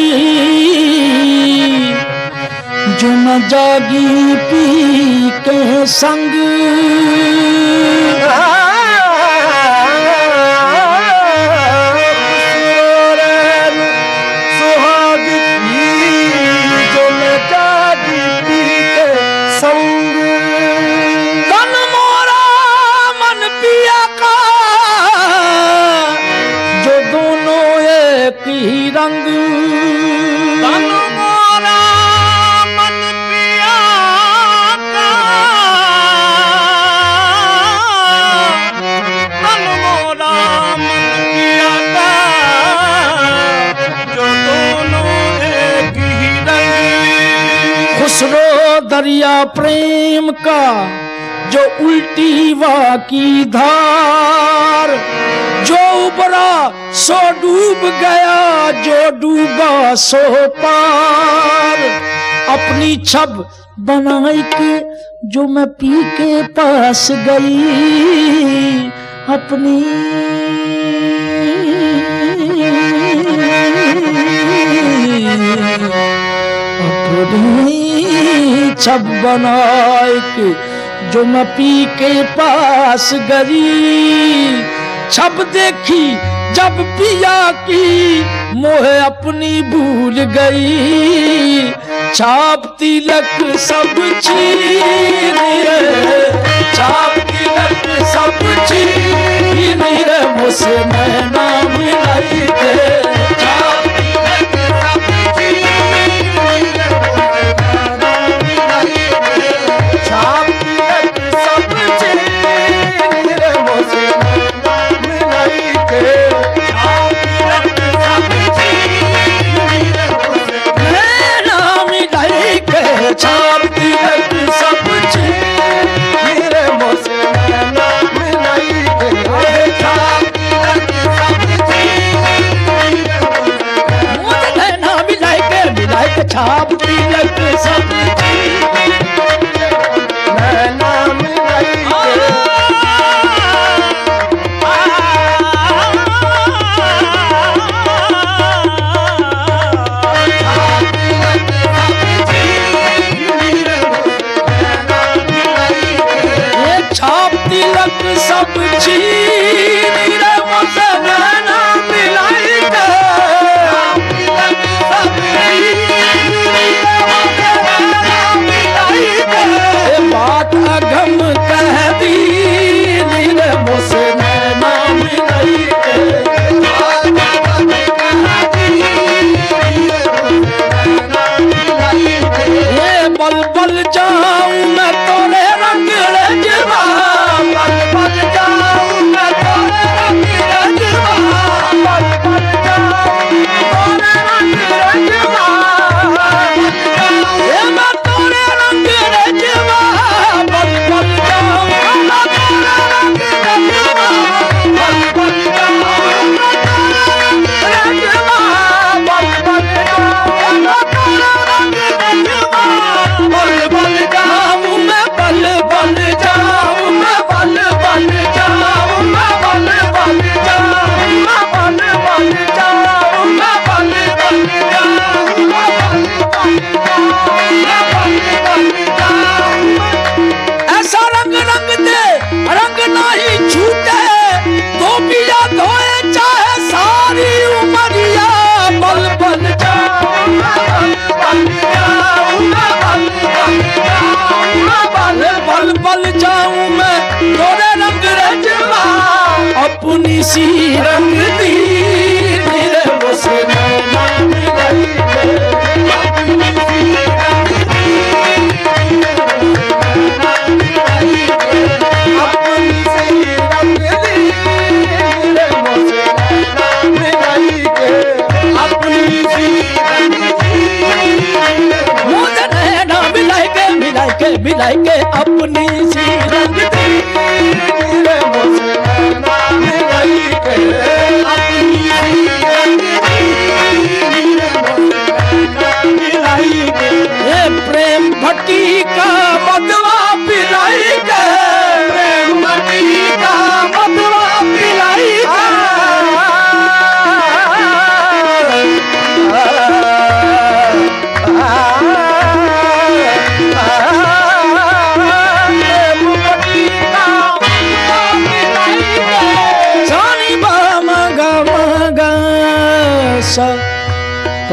जो न जागी पी के संग सुहाग की, जो न जागी पी के संग तन मोरा मन पिया का, जो दोनों एक ही रंग तन मोरा मन पिया का, तन मोरा मन पिया का, जो दोनों एक ही रंग। खुसरो दरिया प्रेम का, जो उल्टी वा की धार, जो उबरा सो डूब गया, जो डूबा सो पार। अपनी छब बनाई के जो मैं पी के पास गई, अपनी छब बनाई के जो मैं पी के पास गई। छब देखी जब पिया की, मोहे अपनी भूल गई। छाप तिलक सब छीन रे, छाप तिलक सब छीन रे, मुझसे मैना मिलाई रे। छाप तिलक सब छीन रे, छाप तिलक सब छीन रे, मुझसे मैना मिलाई रे। छाप तिलक सब छीन रे, मुझसे मैना मिलाई रे। छाप तिलक सब छीन रे, मुझसे मैना मिलाई के छाप तिलक सब छीन रे, मैना मिलाई रे। छाप तिलक सब छीन रे, मुझसे मैना मिलाई के। बात अगम कह दी रे, मुझसे मैना मिलाई के। ये बल बल जाऊं मैं तोरे रंग रजवा, बल बल जाऊं मैं तोरे रंग रजवा, बल बल जाऊं तोरे रंग रजवा, ये मैं तोरे रंग रजवा, बल बल जाऊं मैं तोरे रंग रजवा, बल बल जाऊं मैं तोरे रंग रजवा, बल बल जाऊं मैं तोरे रंग रजवा, बल बल जाऊं मैं, बल बल जाऊं मैं, बल बल जाऊं मैं, बल बल जाऊं मैं, बल बल जाऊं मैं, बल बल जाऊं मैं, बल बल जाऊं। ऐसा रंग रंग दे रंग नहीं छूटे, तो पिया धोए चाहे सारी उमरिया। बल बल जाऊं मैं, बल बल जाऊं मैं, बल बल जाऊं मैं, बल बल बल जाऊं मैं तोरे रंग रजवा, अपनी सी रंग दी रे, मुझसे मैना मिलाई रे। अपनी सी रंग दी रे, अपनी सी रंग दी रे, मुझसे मैना मिलाई रे। अपनी सी रंग दी रे, मुझसे मैना मिलाई के, मिलाई के, मिलाई के। अपनी सी रंग दी रे, मुझसे मैना मिलाई के।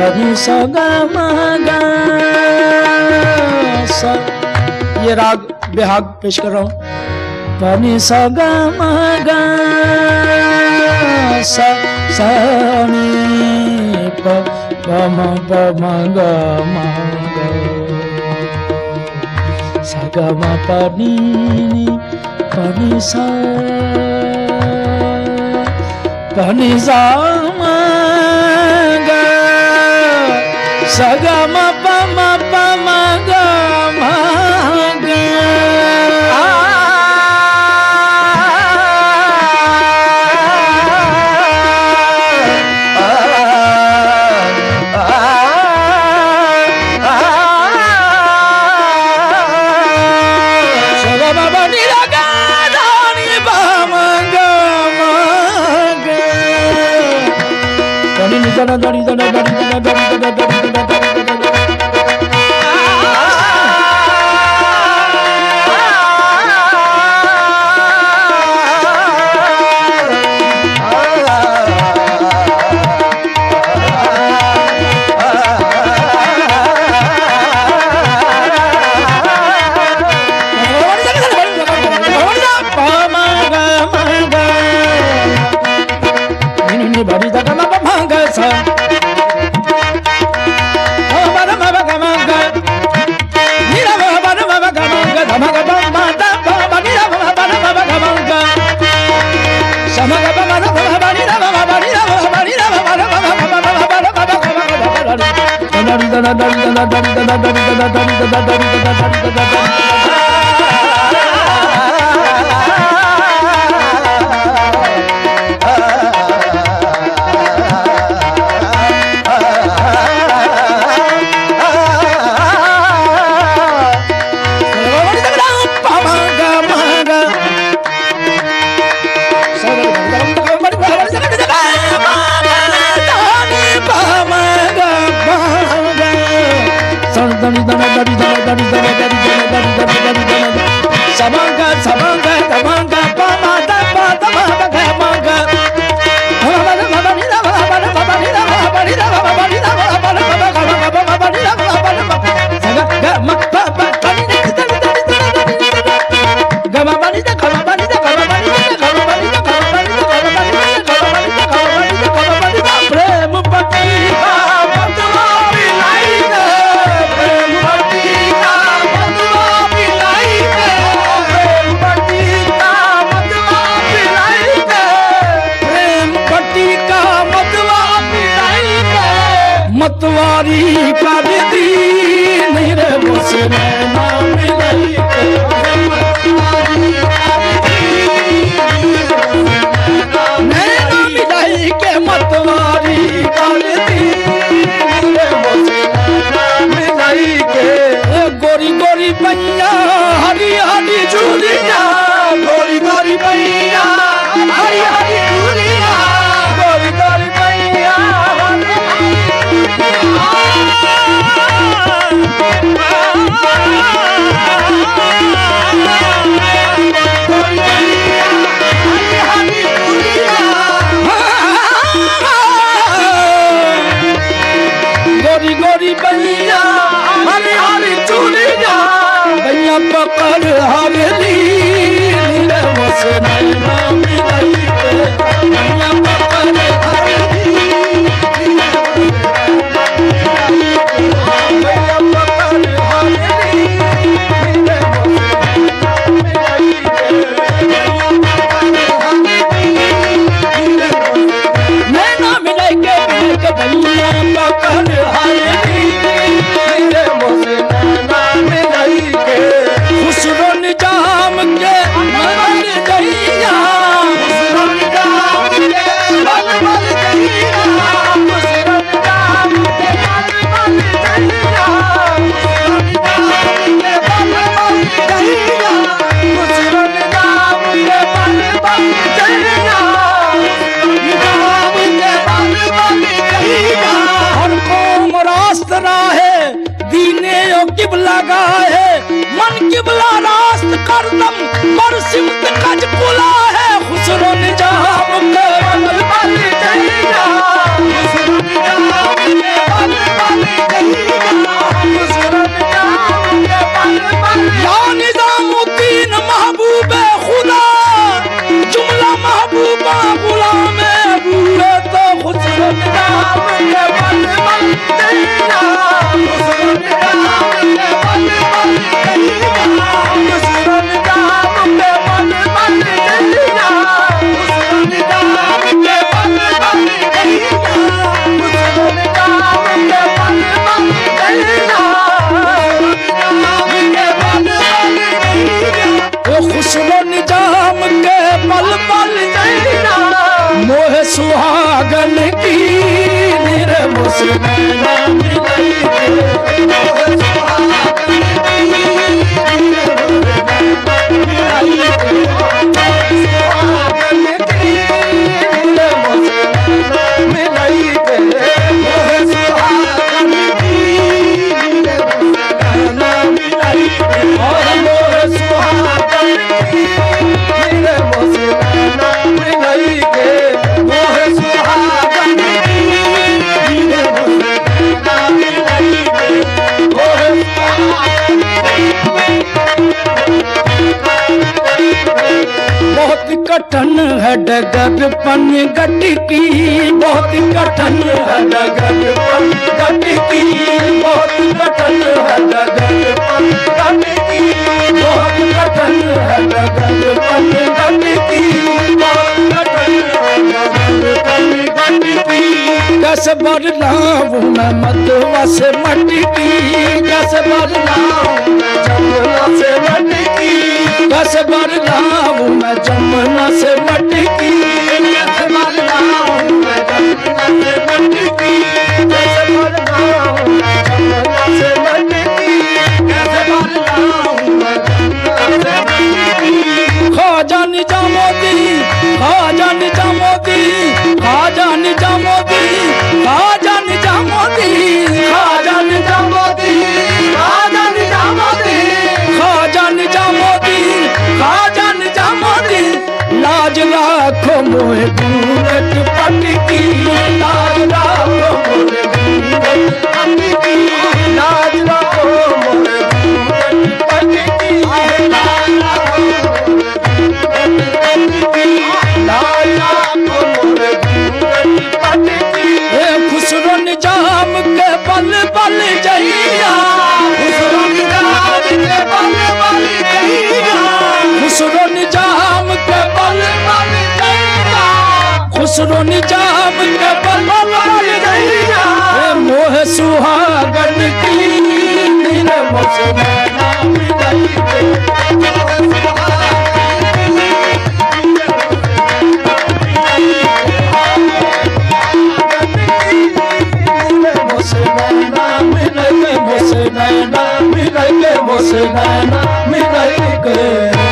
पनि सा गा मा गा सा। ये राग बेहाग पेश कर रहा हूं। पनि सा गा मा गा सा सा नि प प म गा मा गा सा गा मा प नि पनि सा मा गा सा गा मा प मा गा मा गा। किबला गाहे मन किबला रास्त करदम पर सिमत कज पुला है खुसरो निजाम के बल बल जइया खुसरो निजाम के बल नैना मिलाई के मोहे सुहागन की मिलाई के मोहे सुहागन की मिलाई के मोहे सुहागन की नैना मिलाई के मोहे सुहागन की नैना मिलाई के मोहे सुहागन की नैना मिलाई के मोहे बहुत कठिन है डगर पन गट की, बहुत कठिन है डगर पन गट की, बहुत कठिन है डगर पन गट की, बहुत कठिन है डगर पन गट की, बहुत कठिन है डगर पन गट की। कस बरनाऊ मैं मधुआ से मटकी, कस बरनाऊ मैं जमुना से मटकी, कस बरनाऊ मैं जमुना से मटकी, कस बरनाऊ मैं जमुना से मटकी, कस बरनाऊ मैं जमुना से मटकी, कस बरनाऊ मैं जमुना से मटकी। खाजा निजामुद्दीन, खाजा निजामुद्दीन, खाजा निजामुद्दीन, खाजा निजामुद्दीन, खाजा निजामुद्दीन, खाजा निजामुद्दीन, खाजा निजामुद्दीन, खाजा निजामुद्दीन। लाज राखो मोहे घूंघट पटकी, लाज राखो मोहे घूंघट पटकी, लाज राखो मोहे घूंघट पटकी, लाज राखो लाज राखो मोहे घूंघट पटकी। खुसरो निजाम के बल बल जइया, खुसरो निजाम के बल बल जइया, खुसरो निजाम के बल बल जइया, खुसरो निजाम के बल बल जइया। मोह सुहागन की मेरे मोसे नैना मिलाई के मोहे सुहागन की मोसे नैना मिलाई के मोसे नैना मिलाई के।